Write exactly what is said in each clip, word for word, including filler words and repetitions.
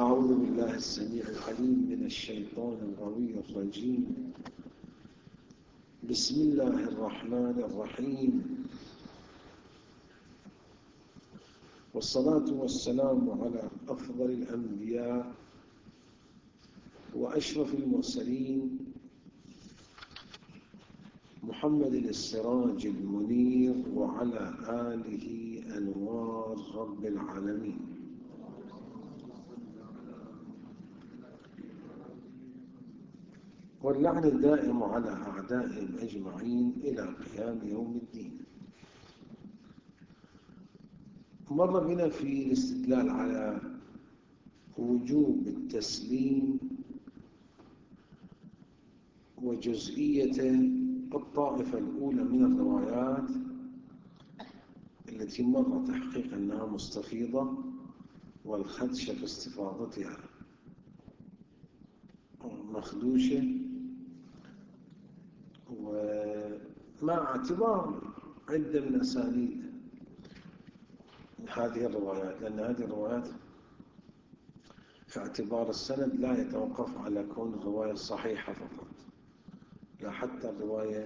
أعوذ بالله السميع العليم من الشيطان الغوي الرجيم. بسم الله الرحمن الرحيم، والصلاة والسلام على أفضل الأنبياء وأشرف المرسلين محمد السراج المنير وعلى آله أنوار رب العالمين. واللعن الدائم على أعدائهم أجمعين إلى قيام يوم الدين. مر بنا في الاستدلال على وجوب التسليم وجزئية الطائفة الأولى من الروايات التي مر تحقيق أنها مستفيضة والخدش في استفاضتها مخدوشة، ومع اعتبار عدة من أسانيد هذه الروايات، لأن هذه الروايات في اعتبار السند لا يتوقف على كون الرواية الصحيحة فقط، لا حتى الرواية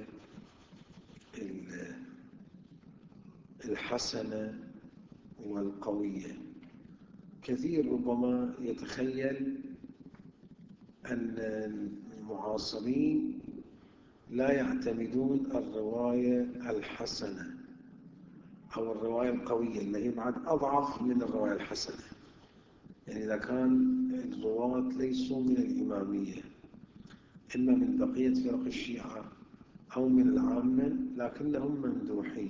الحسنة والقوية. كثير ربما يتخيل أن المعاصرين لا يعتمدون الرواية الحسنة أو الرواية القوية اللي هي بعد أضعف من الرواية الحسنة، يعني إذا كان الرواة ليسوا من الإمامية إما من بقية فرق الشيعة أو من العامة لكنهم ممدوحين،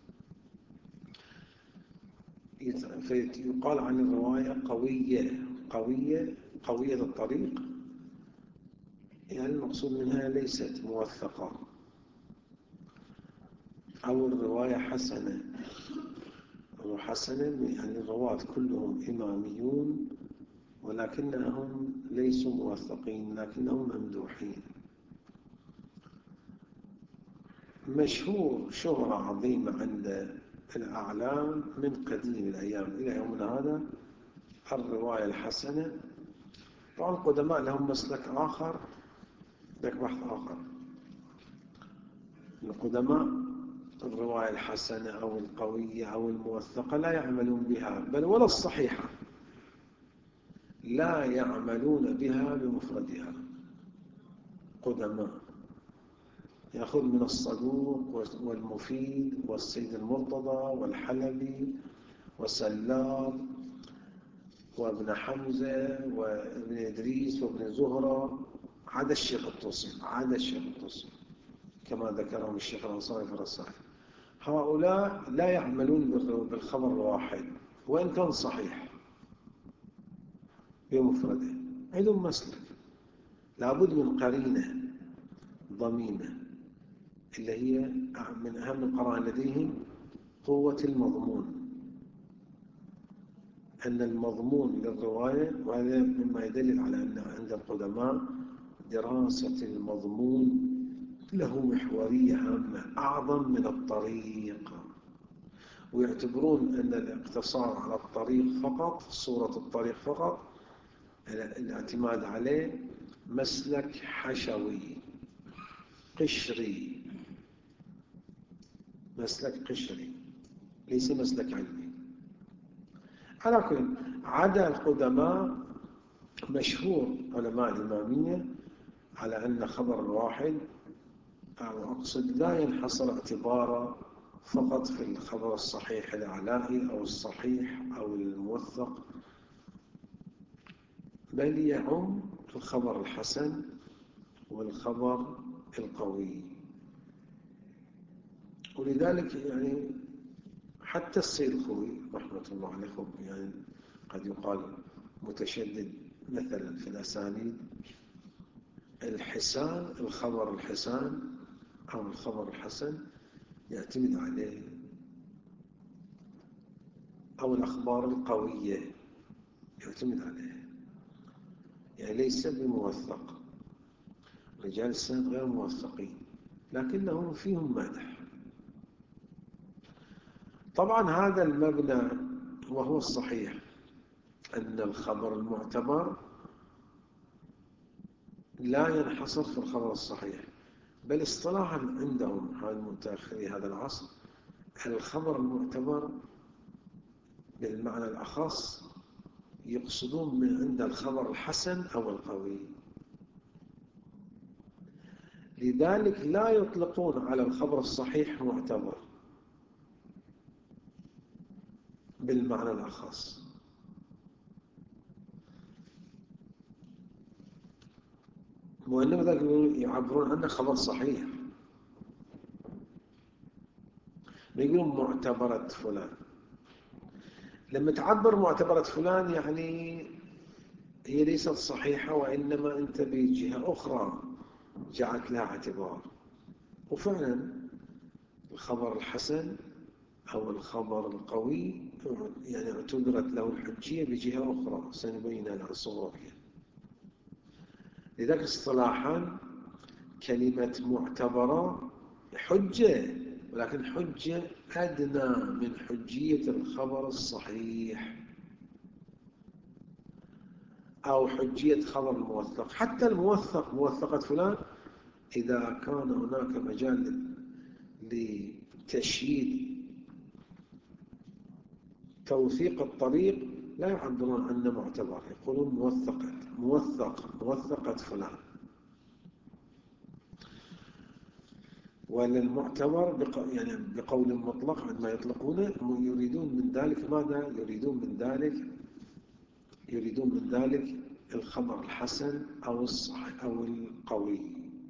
فيقال عن الرواية قوية قوية قوية الطريق، يعني المقصود منها ليست موثقة. أو الرواية حسنة، وحسنة يعني الرواة كلهم إماميون ولكنهم ليسوا موثقين لكنهم ممدوحين. مشهور شهرة عظيمة عند الأعلام من قديم الأيام إلى يومنا هذا الرواية الحسنة. طبعا القدماء لهم مسلك آخر، لك بحث آخر. القدماء الرواية الحسنة أو القوية أو الموثقة لا يعملون بها، بل ولا الصحيحة لا يعملون بها بمفردها. قدماء يأخذ من الصدوق والمفيد والسيد المرتضى والحلبي وسلار وابن حمزة وابن إدريس وابن زهرة، عدا الشيخ الطوسي عدا الشيخ الطوسي كما ذكرهم الشيخ الأنصاري في الرسائل. هؤلاء لا يعملون بالخبر الواحد وإن كان صحيح بمفرده، عندهم مسلك لابد من قرينة ضمينة اللي هي من أهم القرائن لديهم قوة المضمون، أن المضمون للرواية، وهذا مما يدل على أن عند القدماء دراسة المضمون له محورية هامة أعظم من الطريق، ويعتبرون أن الاقتصار على الطريق فقط، صورة الطريق فقط، الاعتماد عليه مسلك حشوي قشري، مسلك قشري ليس مسلك علمي. على كل عدا القدماء مشهور علماء الإمامية على أن خبر الواحد أو أقصد لا ينحصر اعتباره فقط في الخبر الصحيح العلائي أو الصحيح أو الموثق، بل يعم الخبر الحسن والخبر القوي. ولذلك يعني حتى السيد الخوي رحمة الله عليه يعني قد يقال متشدد مثلا في الأسانيد، الحسان الخبر الحسان أو الخبر الحسن يعتمد عليه، أو الأخبار القوية يعتمد عليه، يعني ليس بموثق، رجال السند غير موثقين لكنهم فيهم مادح. طبعا هذا المبنى وهو الصحيح أن الخبر المعتبر لا ينحصر في الخبر الصحيح، بل اصطلاحا عندهم هذا متأخري هذا العصر الخبر المعتبر بالمعنى الأخص يقصدون من عند الخبر الحسن أو القوي. لذلك لا يطلقون على الخبر الصحيح معتبر بالمعنى الأخص، وإنما ذلك يعبرون عنه خبر صحيح، يقولون معتبرة فلان. لما تعبر معتبرة فلان يعني هي ليست صحيحة، وإنما أنت بجهة أخرى جعلت لها اعتبار. وفعلا الخبر الحسن أو الخبر القوي يعني اعتبرت له الحجية بجهة أخرى سنبين لها صورة فيها. لذلك اصطلاحا كلمة معتبرة حجة، ولكن حجة أدنى من حجية الخبر الصحيح أو حجية خبر الموثق. حتى الموثق موثقة فلان إذا كان هناك مجال لتشييد توثيق الطريق لا يعبرون عنه معتبر، يقولون موثقة موثق موثقة فلان. ولا المعتبر بق... يعني بقول مطلق عندما يطلقونه يريدون من ذلك ماذا؟ يريدون من ذلك يريدون من ذلك الخبر الحسن أو الصحيح أو القوي.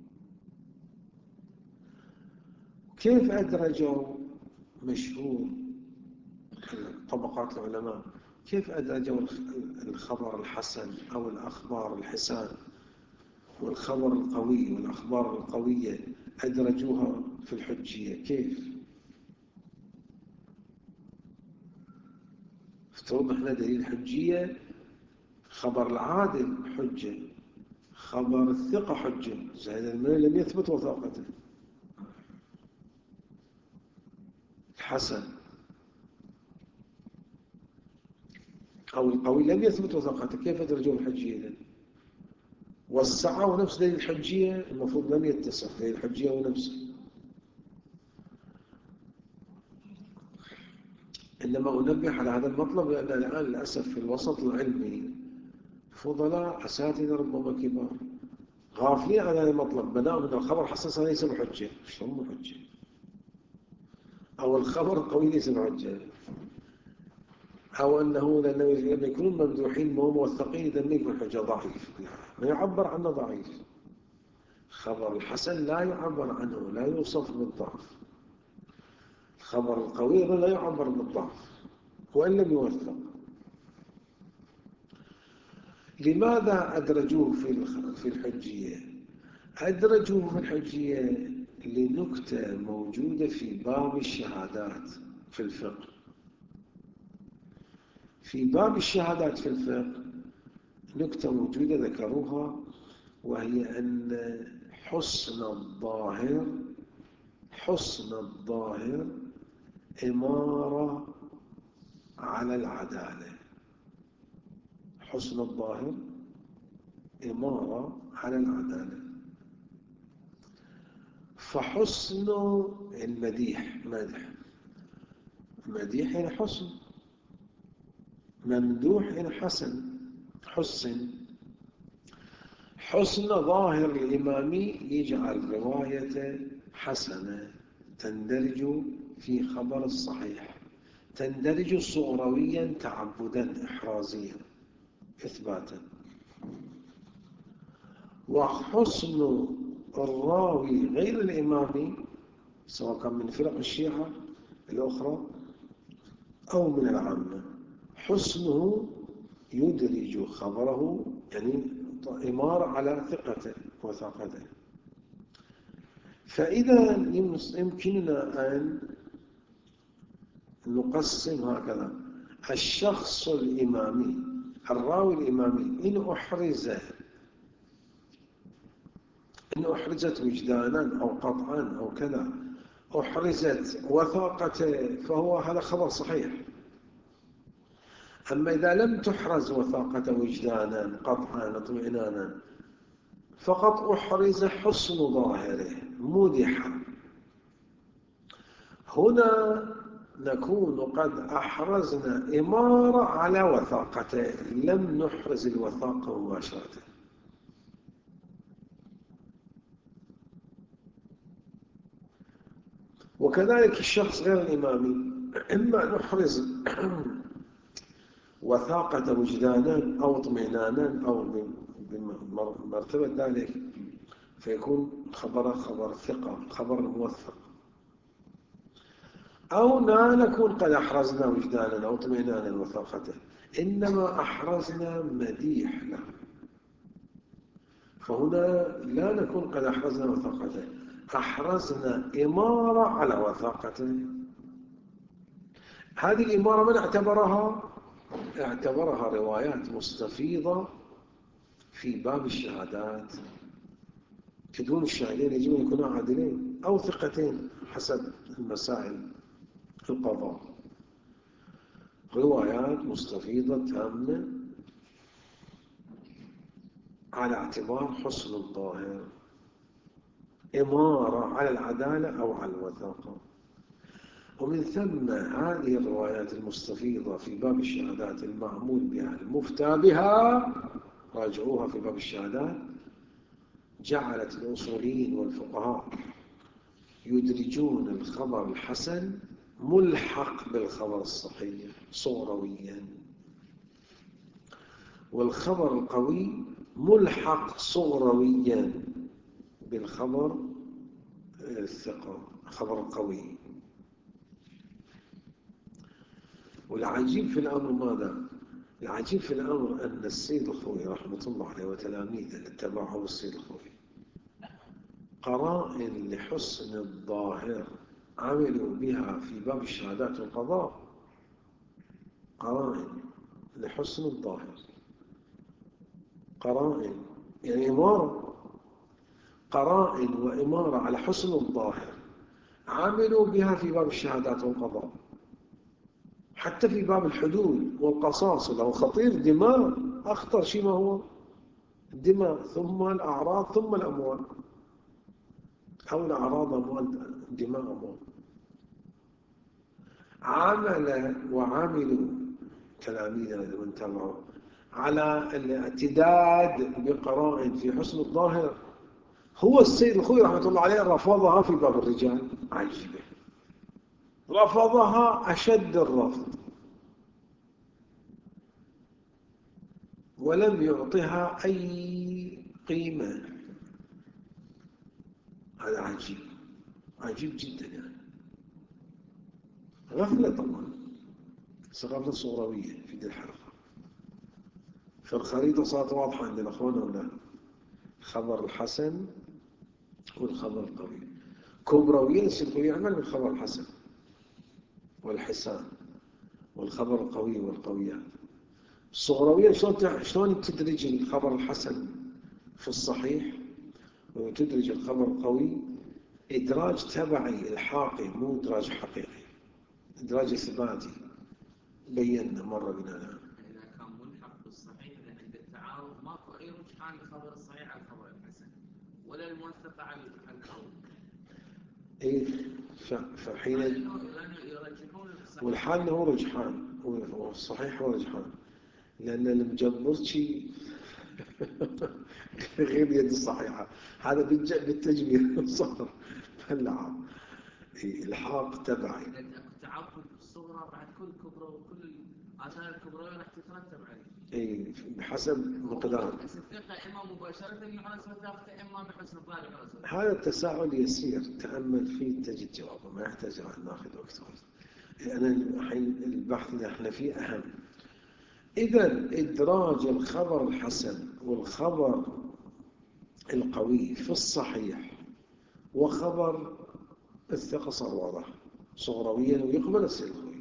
كيف أدرجوا مشهور طبقات العلماء كيف أدرجوا الخبر الحسن أو الأخبار الحسان والخبر القوي والأخبار القوية أدرجوها في الحجية؟ كيف؟ افترض احنا دليل حجية خبر العادل حجة، خبر الثقة حجة، زائد المال لم يثبت وثاقته. الحسن أو القوي لم يثبت وثاقته، كيف أدرجوا الحجية؟ والسعة ونفس دليل الحجية المفروض لم يتصف دليل الحجية ونفسه. إنما أنبه على هذا المطلب لأن الآن للأسف في الوسط العلمي فضلاء أساتذة ربما كبار غافلين عن هذا المطلب، بدأوا من الخبر حسن ليس بحجة، شلون بحجة؟ أو الخبر القوي ليس بحجة، أو أنه لما يكونون ممدوحين ما موثقين إذا ما يكون حجة ضعيف، ما يعبر عنه ضعيف. خبر الحسن لا يعبر عنه، لا يوصف بالضعف. الخبر القوي لا يعبر بالضعف وإن لم يوثق. لماذا أدرجوه في الحجية؟ أدرجوه في الحجية لنكتة موجودة في باب الشهادات في الفقه. في باب الشهادات في الفقه نكتة موجودة ذكروها، وهي أن حسن الظاهر حسن الظاهر إمارة على العدالة. حسن الظاهر إمارة على العدالة. فحسن المديح مدح، مديح يعني حسن، ممدوح يعني حسن، حسن. حسن ظاهر الإمامي يجعل رواية حسنة تندرج في خبر الصحيح، تندرج صغرويا تعبدا إحرازيا إثباتا. وحسن الراوي غير الإمامي سواء كان من فرق الشيعة الأخرى أو من العامة، حسنه يدرج خبره يعني إمارة على ثقته وثقته. فإذا يمكننا أن نقسم هكذا: الشخص الإمامي الراوي الإمامي إن أحرز إن أحرزت وجدانا أو قطعا أو كذا، أحرزت وثاقته، فهو هذا خبر صحيح. أما إذا لم تحرز وثاقة وجدانا قطعا اطمئنانا، فقط أحرز حسن ظاهره مدح، هنا نكون قد أحرزنا إمارة على وثاقته، لم نحرز الوثاقة مباشرة. وكذلك الشخص غير الإمامي، إما نحرز وثاقة وجدانا أو اطمئنانا أو بمرتبة ذلك، فيكون خبر خبر ثقة، خبر موثق، أو لا نكون قد أحرزنا وجدانا أو اطمئنانا وثاقته، إنما أحرزنا مديح له، فهنا لا نكون قد أحرزنا وثاقته، أحرزنا إمارة على وثاقته. هذه الإمارة من اعتبرها؟ اعتبرها روايات مستفيضة في باب الشهادات، تدون الشاهدين يجب أن يكونوا عادلين أو ثقتين حسب المسائل القضاء، روايات مستفيضة تامة على اعتبار حسن الظاهر، إمارة على العدالة أو على الوثاقة. ومن ثم هذه الروايات المستفيضة في باب الشهادات المعمول بها المفتى بها، راجعوها في باب الشهادات، جعلت الأصوليين والفقهاء يدرجون الخبر الحسن ملحق بالخبر الصحيح صغرويا، والخبر القوي ملحق صغرويا بالخبر الثقة، خبر قوي. والعجيب في الأمر ماذا؟ العجيب في الأمر أن السيد الخوئي رحمة الله عليه وتلاميذه اللي اتبعه السيد الخوئي قرائن لحسن الظاهر عملوا بها في باب الشهادات والقضاء، قرائن لحسن الظاهر، قرائن يعني إمارة، قرائن وإمارة على حسن الظاهر عملوا بها في باب الشهادات والقضاء، حتى في باب الحدود والقصاص له خطير، دماء أخطر شيء ما هو الدماء، ثم الأعراض ثم الأموال، أو الأعراض أموال، دماء أموال. عمل وعملوا تلاميذنا من تبعوا على الاعتداد بقرائن في حسن الظاهر. هو السيد الخوئي رحمة الله عليه رفضها في باب الرجال، عجيبة، رفضها أشد الرفض، ولم يعطها أي قيمة. هذا عجيب، عجيب جدا يعني. غفلة طبعا، غفلة صغروية في دي الحلقة. فالخريطة صارت واضحة عند الأخوان ولا؟ الخبر الحسن والخبر القوي. كبرويا السلطوية يعمل بالخبر الحسن والحسان والخبر القوي والقويات. الصغروية شلون شلون تدرج الخبر الحسن في الصحيح وتدرج الخبر القوي؟ إدراج تبعي الحاقي، مو إدراج حقيقي، إدراج إثباتي، بينا مرة بنا الآن. إذا كان ملحق بالصحيح عند التعارض ماكو أي رجحان للخبر الصحيح على الخبر الحسن ولا الموثق على القوي. إيه فحين والحال هو رجحان، والصحيح هو رجحان، لأن المجبر شيء غير يد الصحيحة، هذا بالتجميل صار فلعب الحاق تبعي. التعاقد الصغرى بعد كل كبرى وكل الآثار الكبرى راح تترتب عليه. إيه بحسب مقدار. بس الثقة إما مباشرة يحرز وثاقته إما بحسن الظاهر يحرز. هذا التساؤل يسير، تأمل فيه تجد جوابه، ما يحتاج أن ناخذ وقت. أنا الحين البحث اللي احنا فيه أهم. إذا إدراج الخبر الحسن والخبر القوي في الصحيح وخبر الثقة صار واضح صغرويا، ويقبل السلخوي.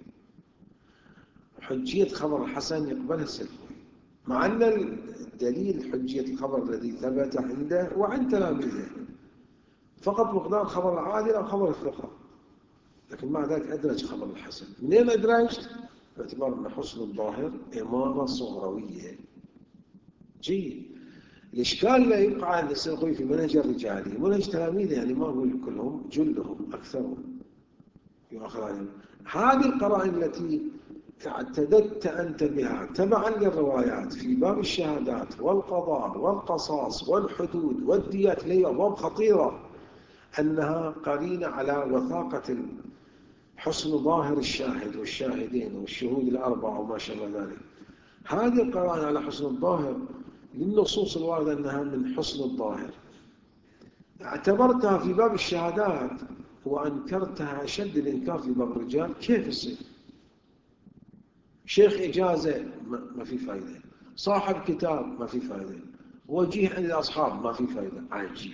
حجية خبر الحسن يقبلها السلخوي، مع أن الدليل حجية الخبر الذي ثبت عنده وعند تلاميذه فقط مقدار خبر العادل أو خبر الثقة، لكن مع ذلك أدرج خبر الحسن. منين أدرجت؟ باعتبار أن حسن الظاهر إمارة صغروية. جيد. الإشكال لا يبقى عند السيد الخوئي في منهج الرجالي، منهج تلاميذه يعني ما أقول كلهم، جلهم أكثرهم يؤخذ عليهم هذه القرائن التي اعتددت أنت بها تبعا للروايات في باب الشهادات والقضاء والقصاص والحدود والديات، لي أبواب خطيرة أنها قرينة على وثاقة حسن ظاهر الشاهد والشاهدين والشهود الأربعة وما شابه ذلك. هذه القرائن على حسن الظاهر للنصوص الواردة أنها من حسن الظاهر، اعتبرتها في باب الشهادات وأنكرتها أشد الإنكار في باب الرجال. كيف يصير؟ شيخ إجازة ما في فائدة، صاحب كتاب ما في فائدة، وجيه عند الأصحاب ما في فائدة، عجيب،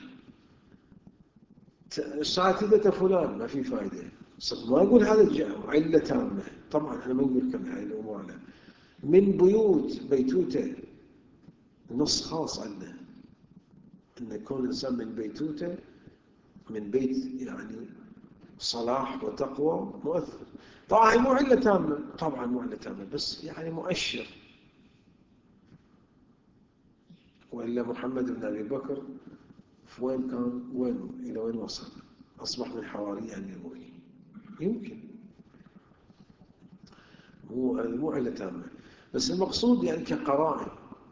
اساتذة فلان ما في فائدة. ما أقول هذا علة تامة، طبعا احنا ما نقول كم هاي الأمور. من بيوت بيتوته نص خاص عندنا أن يكون الإنسان من بيتوته من بيت يعني صلاح وتقوى مؤثر. طبعا مو علة تامة، طبعا مو علة تامة، بس يعني مؤشر. وإلا محمد بن أبي بكر وين كان؟ وين إلى وين وصل؟ أصبح من حواري أمير المؤمنين. يمكن مو مو علة تامة، بس المقصود يعني كقرائن،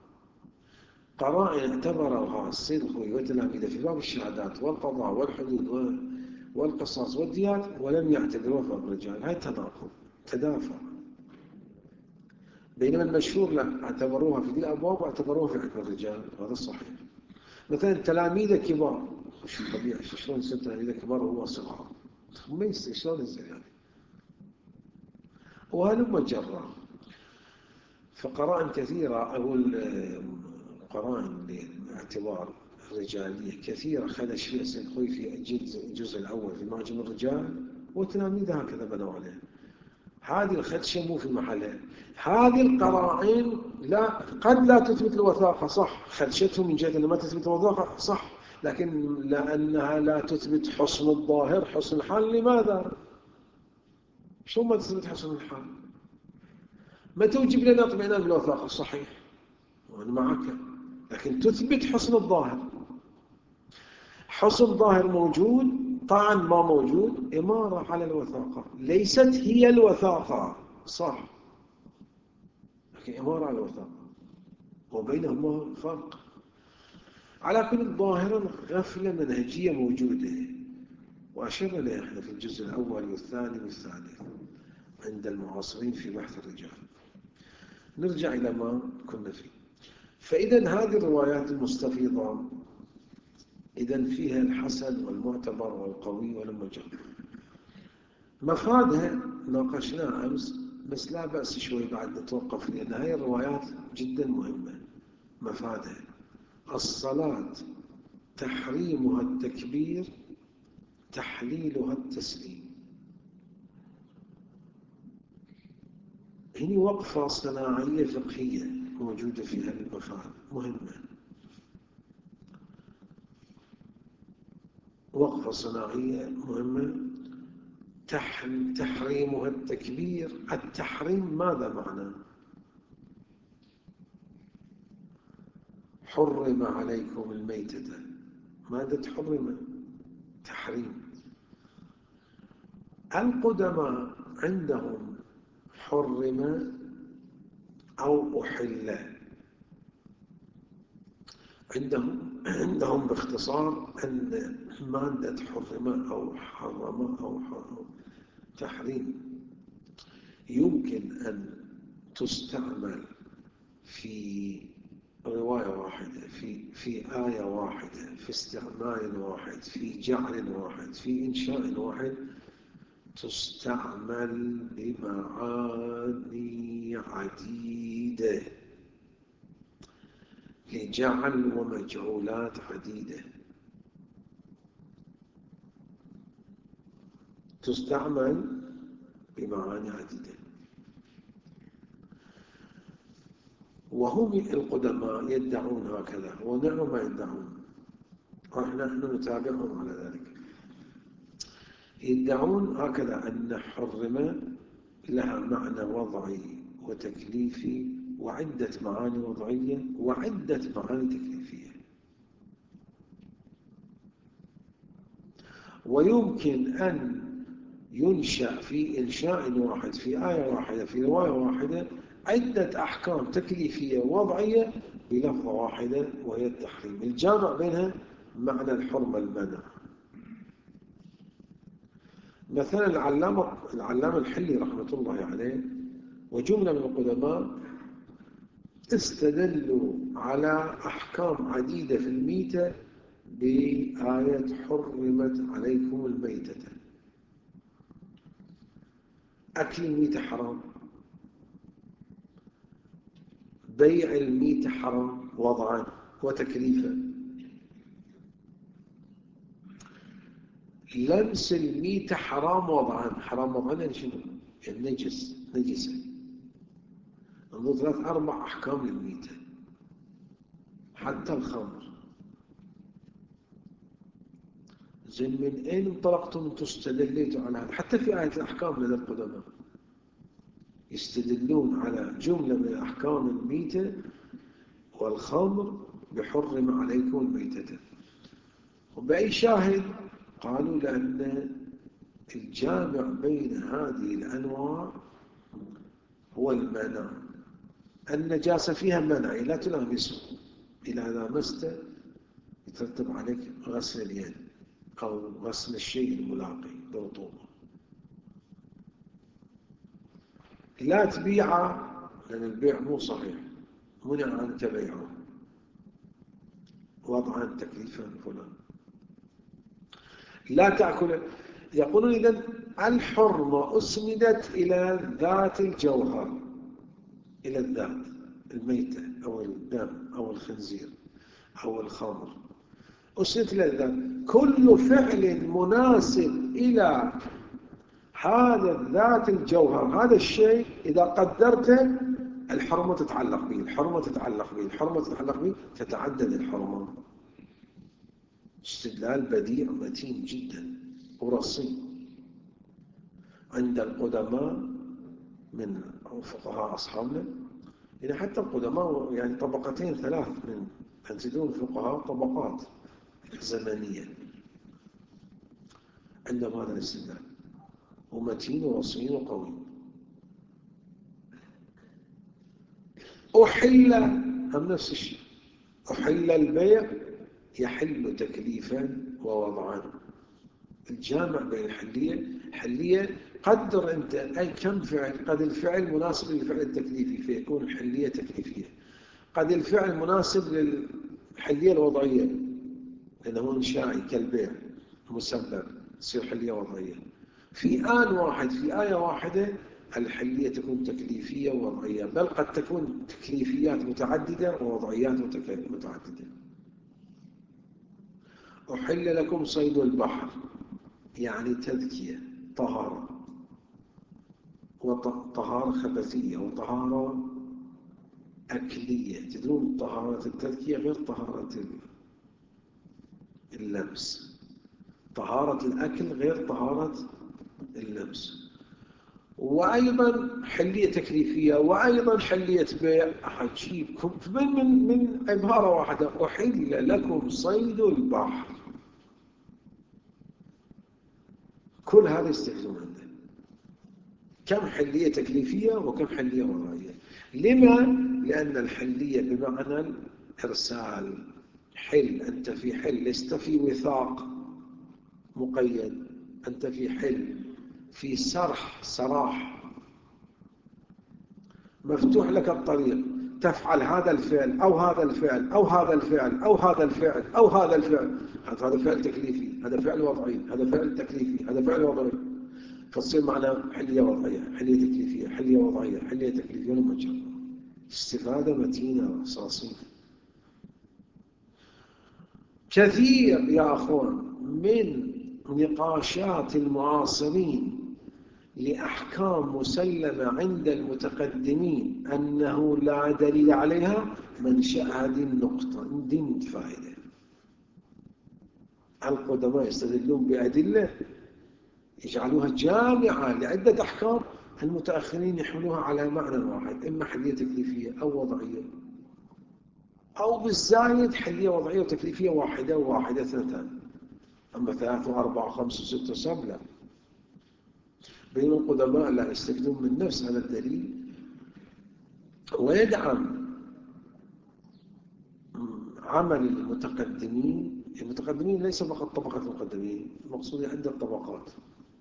قرائن اعتبرها السيد الخوئي وتلاميذه في باب الشهادات والقضاء والحدود والقصاص والديات ولم يعتبروها في باب الرجال. هاي تناقض، تدافع. بينما المشهور لا، اعتبروها في دي الأبواب واعتبروها في حكم الرجال، هذا الصحيح. مثلا تلاميذ كبار، شو طبيعي شلون يصير تلاميذ كبار وهو صغار؟ ما يصير، شلون يصير يعني؟ وهلم جرا. فقرائن كثيرة، أقول قرائن باعتبار رجالية كثيرة خدش فيها السيد الخوئي في الجزء الأول في معجم الرجال، وتلاميذ هكذا بنوا عليه. هذه الخدشة مو في محلها. هذه القرائن لا قد لا تثبت الوثاقة، صح، خدشتهم من جهة أنها ما تثبت الوثاقة، صح، لكن لأنها لا تثبت حسن الظاهر حسن الحال. لماذا؟ شو ما تثبت حسن الحال؟ ما توجب لنا اطمئنان بالوثاقة، صحيح وأنا معك، لكن تثبت حسن الظاهر. حسن الظاهر موجود، طعن ما موجود، إمارة على الوثاقة، ليست هي الوثاقة، صح، لكن إمارة على الوثاقة، وبينهما فرق. على كل ظاهرا غفلة منهجية موجودة، وأشرنا لها احنا في الجزء الأول والثاني والثالث عند المعاصرين في بحث الرجال. نرجع إلى ما كنا فيه. فإذا هذه الروايات المستفيضة إذن فيها الحسن والمعتبر والقوي والمجرد. مفادها ناقشناه أمس، بس لا بأس شوي بعد نتوقف، لأن هذه الروايات جدا مهمة. مفادها: الصلاة تحريمها التكبير، تحليلها التسليم. هنا وقفة صناعية فقهية موجودة في هذه المفاد مهمة. وقفة صناعية مهمة. تحريمها التكبير. التحريم ماذا معنى؟ حرم عليكم الميتة، ماذا تحرم؟ تحريم. القدماء عندهم حرم أو أحل، عندهم عندهم باختصار أن مادة حرم أو حرم أو حرم تحريم يمكن أن تستعمل في رواية واحدة، في في آية واحدة، في استعمال واحد، في جعل واحد، في إنشاء واحد، تستعمل بمعاني عديدة لجعل ومجعولات عديدة. تستعمل بمعاني عديدة. وهم القدماء يدعون هكذا، ونعم ما يدعون، ونحن نتابعهم على ذلك. يدعون هكذا أن حرم لها معنى وضعي وتكليفي وعدة معاني وضعية وعدة معاني تكليفية. ويمكن أن ينشأ في إنشاء واحد في آية واحدة في رواية واحدة عدة أحكام تكليفية ووضعية بلفظة واحدة وهي التحريم، الجامع بينها معنى الحرمة المنع. مثلا العلامة العلامة الحلي رحمة الله عليه وجملة من القدماء استدلوا على أحكام عديدة في الميتة بآية حرمت عليكم الميتة. أكل الميتة حرام، بيع الميتة حرام وضعا وتكليفا، لمس الميتة حرام وضعا. حرام وضعا يعني شنو؟ النجس، نجسة. نظر ثلاث أربع أحكام للميتة، حتى الخمر. زين من أين انطلقتم أنتم استدليتوا على هذا؟ حتى في آية الأحكام لدى القدماء يستدلون على جملة من أحكام الميتة والخمر بحرم عليكم الميتة. وبأي شاهد؟ قالوا لأن الجامع بين هذه الأنواع هو المنع. النجاسة فيها منع، لا تلامسه، إذا لامسته يترتب عليك غسل اليد أو غسل الشيء الملاقي برطوبة. لا تبيعه لأن البيع مو صحيح، منع عنك بيعه وضعا تكليفا فلان. لا تأكل. يقولون إذن الحرمة أسندت إلى ذات الجوهر، إلى الذات، الميتة أو الدم أو الخنزير أو الخمر، أسندت إلى الذات. كل فعل مناسب إلى هذا الذات الجوهر، هذا الشيء إذا قدرته الحرمة تتعلق به، الحرمة تتعلق به، الحرمة تتعلق به، تتعدد الحرمة. استدلال بديع متين جدا ورصين عند القدماء من فقهاء أصحابنا. إذا حتى القدماء يعني طبقتين ثلاث من تنزلون الفقهاء طبقات زمنية عندهم هذا الاستدلال، ومتين ورصين وقوي. أحل هم نفس الشيء، أحل البيع يحل تكليفا ووضعا. الجامع بين الحلية حلية قدر أنت أي كم فعل. قد الفعل مناسب للفعل التكليفي فيكون الحلية تكليفية، قد الفعل مناسب للحلية الوضعية لأنه إنشائي كالبيع مسبب تصير حلية وضعية. في آن واحد في آية واحدة الحلية تكون تكليفية ووضعية، بل قد تكون تكليفيات متعددة ووضعيات متعددة. أحل لكم صيد البحر يعني تذكية، طهارة، وطهارة خبثية وطهارة أكلية. تدرون طهارة التذكية غير طهارة اللمس، طهارة الأكل غير طهارة اللمس. وأيضا حلية تكليفية وأيضا حلية بيع. أحجيبكم من, من, من عبارة واحدة، أحل لكم صيد البحر. كل هذا يستخدمون عنده. كم حلية تكليفية وكم حلية وضعية. لما؟ لأن الحلية بمعنى الإرسال، حل، أنت في حل، لست في وثاق مقيد، أنت في حل، في سرح، سراح، مفتوح لك الطريق، تفعل هذا الفعل أو هذا الفعل أو هذا الفعل أو هذا الفعل أو هذا الفعل. هذا فعل تكليفي، هذا فعل وضعي، هذا فعل تكليفي، هذا فعل وضعي. فتصير معنا حلية وضعية، حلية تكليفية، حلية وضعية، حلية تكليفية ومجرد. استفادة متينة رصاصية. كثير يا أخوان من نقاشات المعاصرين لأحكام مسلمة عند المتقدمين أنه لا دليل عليها منشأ هذه النقطة دين فائدة. القدماء يستدلون بأدلة يجعلوها جامعة لعدة أحكام المتأخرين يحملوها على معنى واحد، إما حلية تكليفية أو وضعية، أو بالزايد حلية وضعية وتكليفية واحدة وواحدة اثنتان، أما ثلاثة وأربعة وخمسة وستة وسبعة لا. بين القدماء لا يستخدمون من نفس هذا الدليل. ويدعم عمل المتقدمين. المتقدمين ليس فقط طبقة المقدمين، المقصود عدة طبقات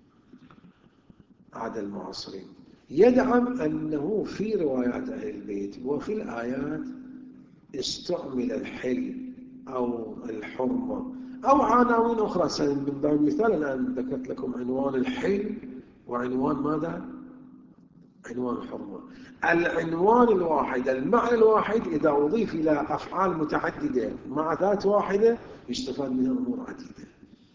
عدا المعاصرين. يدعم أنه في روايات أهل البيت وفي الآيات استعمل الحل أو الحرمة أو عناوين أخرى. من باب المثال الآن ذكرت لكم عنوان الحل وعنوان ماذا؟ عنوان الحرمة. العنوان الواحد، المعنى الواحد إذا أضيف إلى أفعال متعددة مع ذات واحدة يستفاد منها أمور عديدة.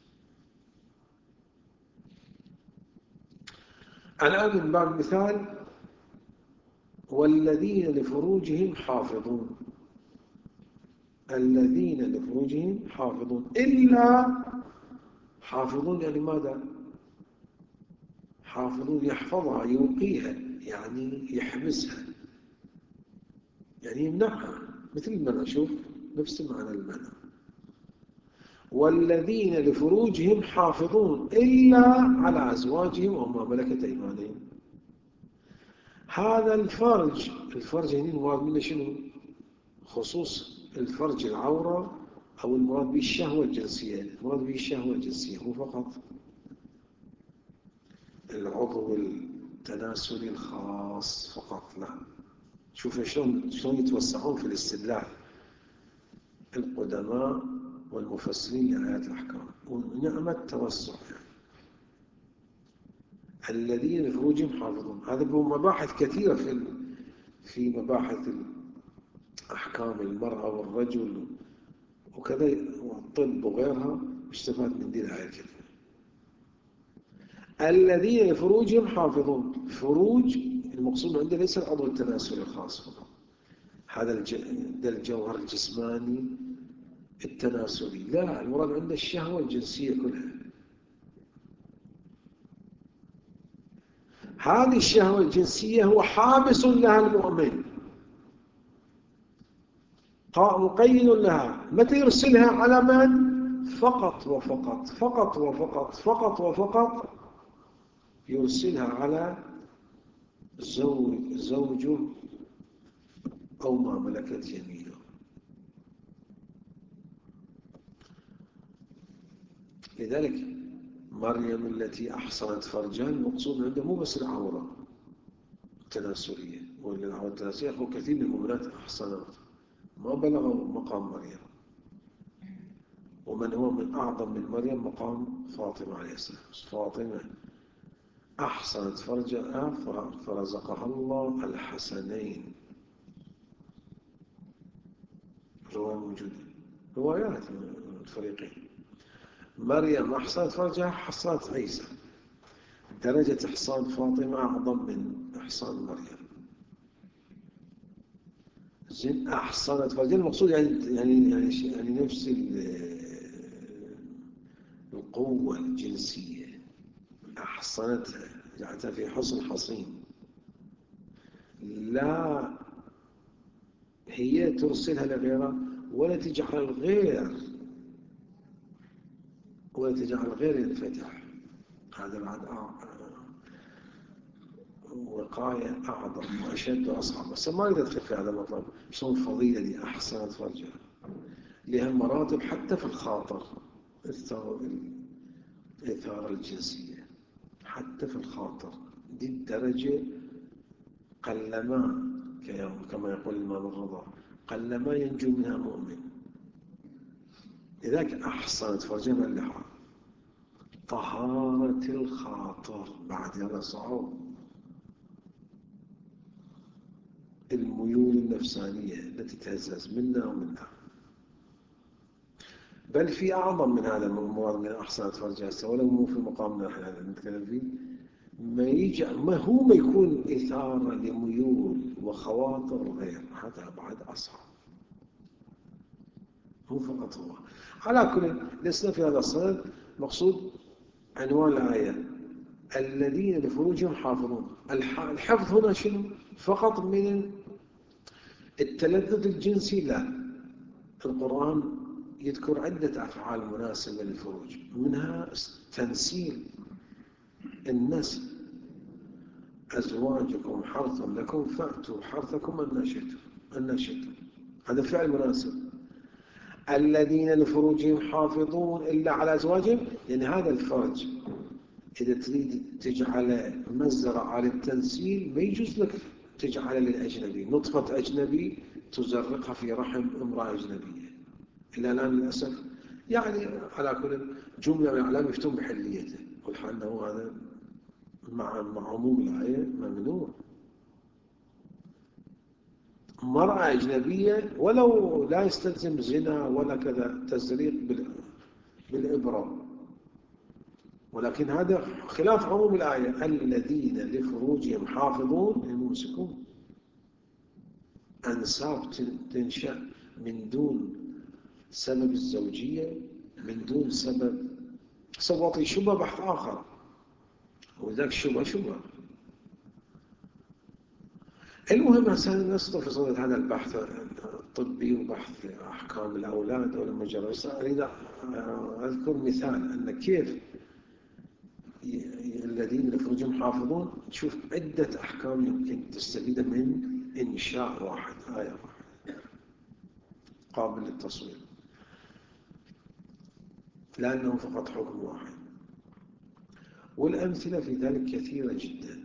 الآن من باب المثال: والذين لفروجهم حافظون. الذين لفروجهم حافظون إلا حافظون يعني ماذا؟ حافظون يحفظها يوقيها، يعني يحبسها، يعني يمنعها، مثل المنع. شوف نفس معنى المنع. والذين لفروجهم حافظون إلا على أزواجهم وما ملكت أيمانهم. هذا الفرج، الفرج هنا المراد منه شنو؟ خصوص الفرج العورة، أو المراد به الشهوة الجنسية. المراد به الشهوة الجنسية مو فقط العضو التناسلي الخاص فقط، لا. شوف شلون شلون يتوسعون في الاستدلال القدماء والمفسرين لآيات الأحكام، ونعمة توسع يعني. الذين لفروجهم حافظون، هذا بمباحث كثيرة في في مباحث أحكام المرأة والرجل وكذا والطب وغيرها، يستفاد من دي الآية الكريمة. الذين لفروجهم حافظون. فروج المقصود عنده ليس العضو التناسلي الخاص فقط، هذا الجوهر الجسماني التناسلي، لا، المراد عنده الشهوة الجنسية كلها. هذه الشهوة الجنسية هو حابس لها المؤمن، مقيد لها. متى يرسلها؟ على من؟ فقط وفقط فقط وفقط فقط وفقط يرسلها على زوج زوجه أو ما ملكت يمينه. لذلك مريم التي أحصنت فرجها، المقصود عنده مو بس العورة التناسلية، وإن العورة التناسلية هو كثير من المؤمنات أحصنت، ما بلغوا مقام مريم. ومن هو من أعظم من مريم مقام فاطمة عليه السلام. فاطمة أحصنت فرجها فرزقها الله الحسنين. رواية موجودة، روايات الفريقين. مريم أحصنت فرجها، حصنت عيسى. درجة إحصان فاطمة أعظم من إحصان مريم. زين، أحصنت فرجها المقصود يعني يعني يعني, يعني نفس القوة الجنسية. أحصنتها، جعلتها في حصن حصين، لا هي ترسلها لغيرها ولا تجعل الغير ولا تجعل الغير ينفتح. هذا بعد وقاية أعظم وأشد وأصعب، بس ما أريد أدخل في هذا المطلب. شلون الفضيلة دي أحسنت فرجها، لها مراتب حتى في الخاطر، الإثارة الجنسية حتى في الخاطر. دي الدرجة قلما كما يقول الإمام الرضا، قلما ينجو منها مؤمن. لذلك أحسنت فرجها باللحى. طهارة الخاطر بعد هذا صعب. الميول النفسانية التي تهزز منا ومنها، بل في أعظم من هذا المراد من أحسنت فرجها، ولو مو في مقامنا احنا نتكلم فيه. ما يجي ما هو ما يكون إثارة لميول وخواطر الغير، هذا بعد أصعب. مو فقط هو. على كل لسنا في هذا الصدد. مقصود عنوان الآية: الذين لفروجهم حافظون. الحفظ هنا شنو؟ فقط من التلذذ الجنسي؟ لا، القرآن يذكر عدة أفعال مناسبة للفروج، منها تنسيل النسل: أزواجكم حرث لكم فأتوا حرثكم أن شئتم أن شئتم، هذا فعل مناسب. الذين لفروجهم حافظون إلا على أزواجهم، يعني هذا الفرج إذا تريد تجعل مزرعة للتنسيل ما يجوز لك تجعل للأجنبي، نطفة أجنبي تزرقها في رحم امرأة أجنبية. إلا الآن للأسف يعني على كل جملة من الأعلام يفتون بحليته، والحال أنه هذا مع مع عموم الآية ممنوع. مرأة أجنبية ولو لا يستلزم زنا ولا كذا، تزريق بالإبرة، ولكن هذا خلاف عموم الآية: الذين لفروجهم حافظون، يمسكون. أنساب تنشأ من دون سبب الزوجية، من دون سبب سوطي شبه بحث آخر، وذاك شبه شبه. المهم هسه نسقط في صدد هذا البحث الطبي وبحث أحكام الأولاد والمجرس. أريد أذكر مثال أن كيف الذين لفروجهم حافظون، تشوف عدة أحكام يمكن تستفيد من إنشاء واحد، آية واحد قابل للتصوير، لأنه فقط حكم واحد. والأمثلة في ذلك كثيرة جدا.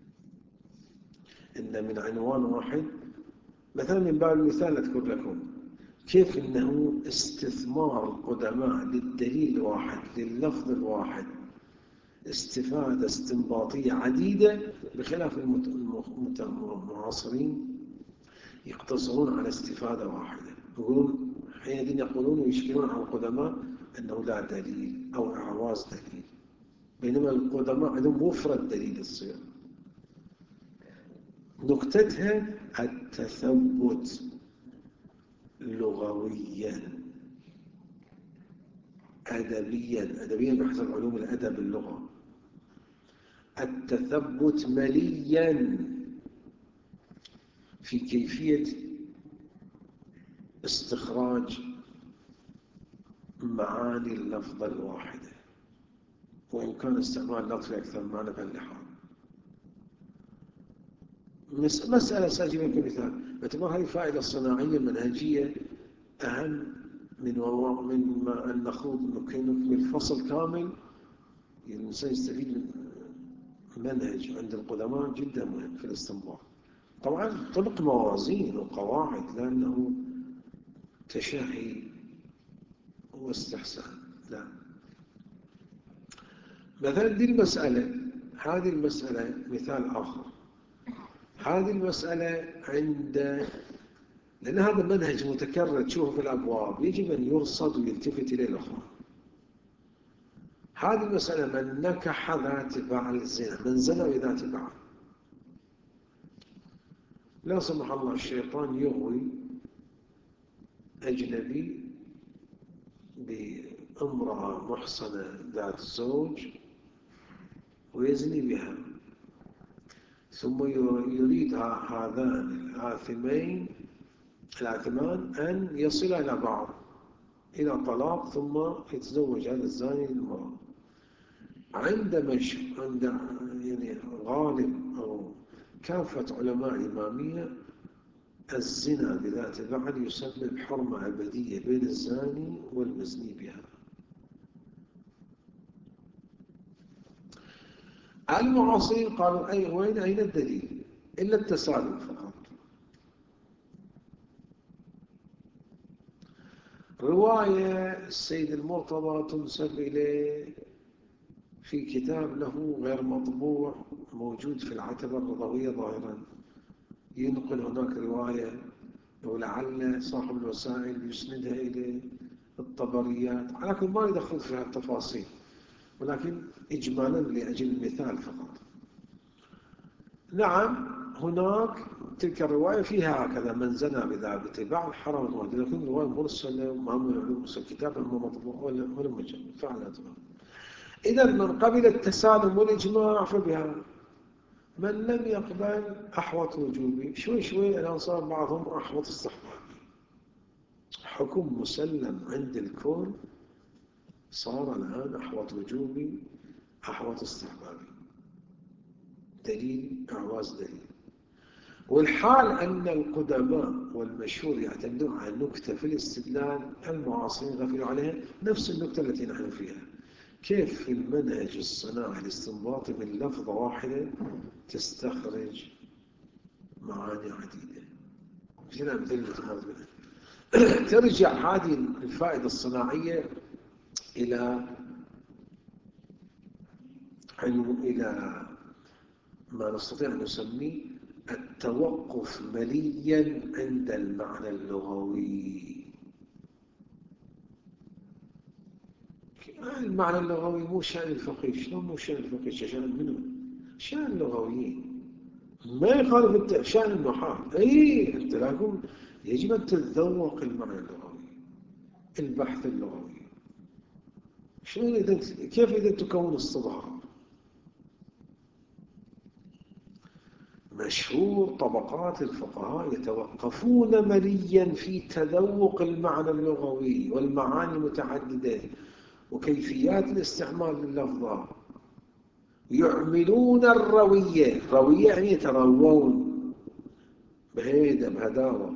إن من عنوان واحد مثلا، من باب المثال أذكر لكم كيف إنه استثمار القدماء للدليل الواحد لللفظ الواحد استفادة استنباطية عديدة، بخلاف المعاصرين يقتصرون على استفادة واحدة. يقولون حينئذ يقولون ويشكلون على القدماء أنه لا دليل أو إعراض دليل، بينما القدماء عندهم وفرة دليل الصيغ. نكتتها التثبت لغويا أدبيا، أدبيا بحسب علوم الأدب اللغة، التثبت مليا في كيفية استخراج معاني اللفظة الواحدة، وإن كان استعمال لفظ أكثر من معنى بهاللحاظ. مسألة سأجيب لكم مثال، باعتبار هذه فائدة صناعية منهجية أهم من من ما أن نخوض نكمل فصل كامل. الإنسان يستفيد من منهج عند القدماء جدا مهم في الاستنباط. طبعا طبق موازين وقواعد، لأنه تشهي واستحسان، لا. مثلا دي المسألة، هذه المسألة مثال آخر. هذه المسألة عند، لأن هذا منهج متكرر تشوفه في الأبواب، يجب أن يرصد ويلتفت إليه الأخوان. هذه المسألة: من نكح ذات بعل الزنا، من زنى بذات بعل. لا سمح الله الشيطان يغوي أجنبي بامرأة محصنة ذات زوج ويزني بها، ثم يريد هذان الآثمين الآثمان أن يصلا إلى بعض إلى طلاق، ثم يتزوج هذا الزاني المرأة. عند مش عند يعني غالب أو كافة علماء الإمامية، الزنا بذات بعل يسبب حرمة أبدية بين الزاني والمزني بها. المعاصرين قالوا أي وين أين الدليل؟ إلا التسالم فقط. رواية السيد المرتضى تنسب إليه في كتاب له غير مطبوع موجود في العتبة الرضوية ظاهرا، ينقل هناك رواية ولعل صاحب الوسائل يسندها إلى الطبريات، على كل ما يدخل فيها التفاصيل، ولكن إجمالا لأجل المثال فقط. نعم هناك تلك الرواية فيها هكذا: من زنى بذات بعل حرم الوالد، لكن رواية مرسلة وما من علوم الكتاب المطبوع ولا ولا مجمع فعلا. إذا من قبل التسالم والإجماع فبها، من لم يقبل أحوط وجوبي. شوي شوي الأنصار بعضهم أحوط استحباب. حكم مسلم عند الكل صار الآن أحوط وجوبي أحوط استحبابي. دليل إعواز دليل. والحال أن القدماء والمشهور يعتمدون على النكتة في الاستدلال، المعاصرين غفلوا عليها. نفس النكتة التي نحن فيها، كيف في المنهج الصناعي الاستنباطي من لفظة واحدة تستخرج معاني عديدة. هنا أمثلة متماثلة. ترجع هذه الفائدة الصناعية إلى إلى ما نستطيع أن نسميه التوقف مليا عند المعنى اللغوي. المعنى اللغوي مو شأن الفقيه. شلون مو شأن الفقيه؟ شأن منه؟ شأن اللغويين، ما يخالف شأن النحاة. أي أنت لكم يجب أن تتذوق المعنى اللغوي، البحث اللغوي. شلون إذا كيف إذا تكون الصداع؟ مشهور طبقات الفقهاء يتوقفون مليا في تذوق المعنى اللغوي والمعاني المتعددة وكيفيات الاستعمال لللفظة. يعملون الروية. الروية يعني يتروون بهيدا بهداوة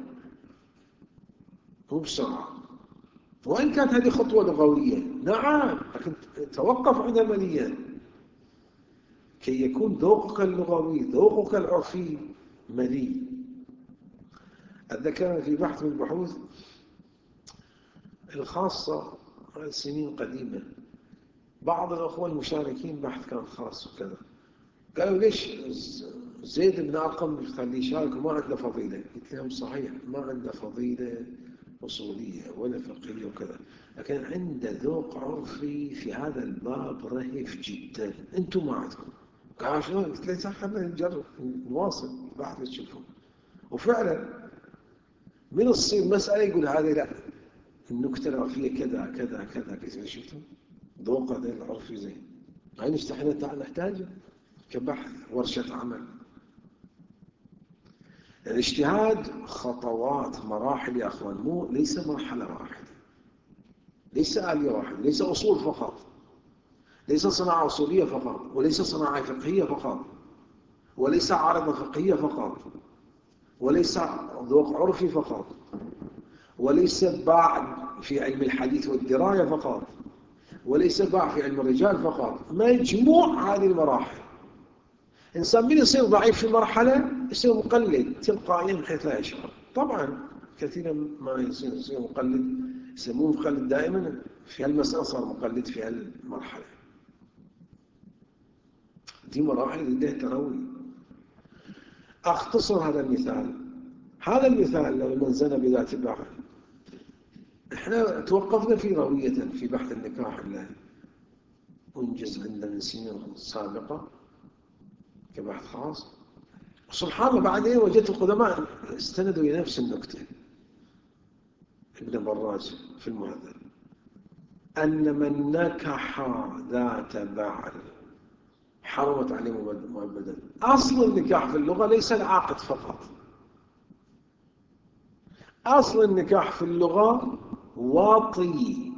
مو بسرعة. وإن كانت هذه خطوة لغوية نعم، لكن توقف عندها مليا كي يكون ذوقك اللغوي ذوقك العرفي ملي. أتذكر في بحث من البحوث الخاصة سنين قديمة، بعض الأخوة المشاركين بحث كان خاص وكذا قالوا ليش زيد بن أرقم خليه يشارك وما عنده فضيلة؟ قلت لهم صحيح ما عنده فضيلة أصولية ولا فقهية وكذا، لكن عنده ذوق عرفي في هذا الباب رهيف جدا أنتم ما عندكم. قالوا شلون؟ قلت له صح خلينا نجرب نواصل البحث تشوفون. وفعلا من تصير مسألة يقول هذه لا النكتة العرفية كذا كذا كذا كذا. شفتوا ذوق هذا العرفي زين. يعني احنا نحتاجه كبحث ورشة عمل. الاجتهاد خطوات مراحل يا أخوان، مو ليس مرحلة واحدة، ليس آلية واحدة، ليس أصول فقط، ليس صناعة أصولية فقط، وليس صناعة فقهية فقط، وليس عارضة فقهية فقط، وليس ذوق عرفي فقط، وليس باع في علم الحديث والدراية فقط، وليس باع في علم الرجال فقط. مجموع هذه المراحل. إنسان من يصير ضعيف في مرحلة يصير مقلد تلقائيا من حيث لا يشعر. طبعا كثيرا ما يصير, يصير مقلد، يسموه مقلد دائما في هالمسألة صار مقلد في هالمرحلة. دي مراحل لديه تروي. أختصر هذا المثال. هذا المثال لو من زنى بذات بعض، احنا توقفنا في روية في بحث النكاح اللي انجز عندنا من سنين سابقة كبحث خاص. سبحان الله بعدين وجدت القدماء استندوا إلى نفس النكتة. ابن براج في المهذب أن من نكح ذات بعل حرمت عليه مؤبدا. أصل النكاح في اللغة ليس العقد فقط. أصل النكاح في اللغة واطي.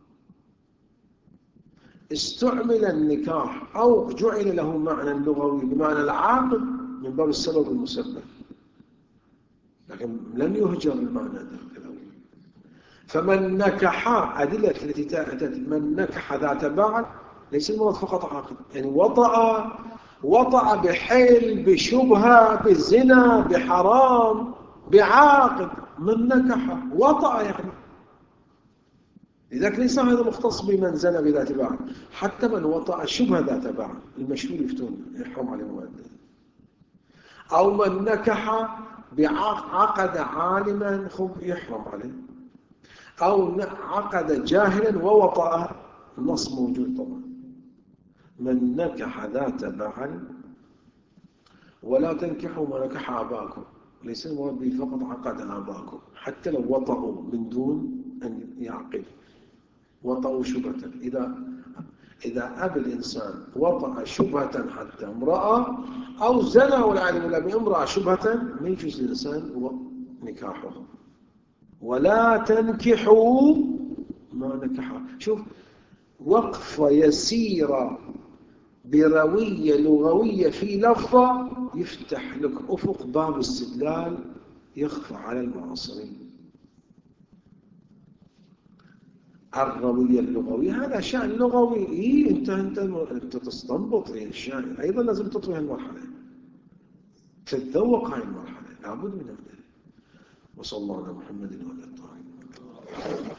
استعمل النكاح أو جعل له معنى لغوي بمعنى العقد من باب السبب المسبب، لكن لم يهجر المعنى ذاك. فمن نكح أدلة التي تأتت من نكح ذات بعل ليس المراد فقط عقد، يعني وطأ وطأ بحيل بشبهة بالزنا بحرام بعاقد. من نكح وطأ يعني، لذلك ليس هذا مختص بمن زنى بذات بعل، حتى من وطأ شبهة ذات بعل المشهور يفتون يحرم عليه مؤدد. أو من نكح بعقد عالما خب يحرم عليه، أو عقد جاهلا ووطأ النص موجود طبعا. من نكح ذات بعل ولا تنكحوا ما نكح آباكم، ليس المراد به فقط عقد آباكم، حتى لو وطأوا من دون أن يعقد وطأوا شبهة. إذا إذا أبى الإنسان وطأ شبهة حتى امرأة أو زنى والعالم لا بامرأة شبهة ما يجوز للإنسان نكاحه. ولا تنكحوا ما نكحوا. شوف وقفة يسيرة بروية لغوية في لفظة يفتح لك أفق باب استدلال يخفى على المعاصرين. الروية اللغوية هذا شأن لغوي. إيه أنت أنت أنت تستنبط إيه الشأن. أيضا لازم تطوي المرحلة، تتذوق هاي المرحلة، لابد من ذلك. وصلى الله على محمد وعلى آله.